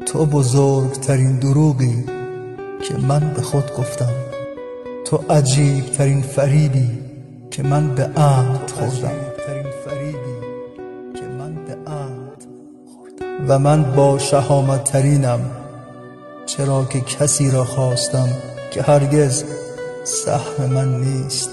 تو بزرگترین دروغی که من به خود گفتم، تو عجیبترین فریبی که من به عهد خوردم و من با شهامت ترینم، چرا که کسی را خواستم که هرگز سهم من نیست.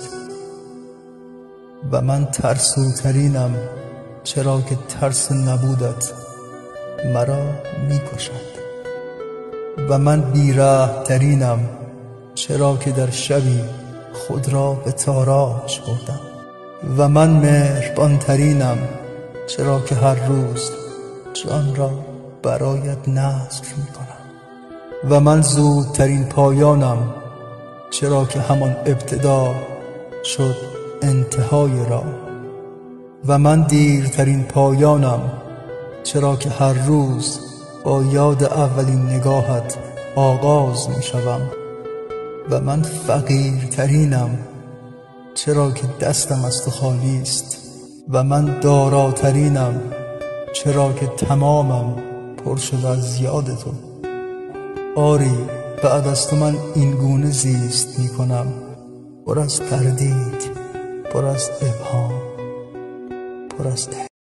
و من ترسوترینم، چرا که ترس نبودت مرا می‌کشد. و من بی‌رحم ترینم، چرا که در شبی خود را به تاراج بردم. و من مهربان ترینم، چرا که هر روز جان را برایت نذر می‌کنم. و من زودترین پایانم، چرا که همان ابتدا شد انتهای راه. و من دیرترین پایانم، چرا که هر روز با یاد اولین نگاهت آغاز می‌شوم. و من فقیرترینم، چرا که دستم از تو خالی است. و من داراترینم، چرا که تمامم پر شده از یاد تو. آری بعد از تو من این گونه زیست می‌کنم، پر از تردید، پر از ابهام، پر از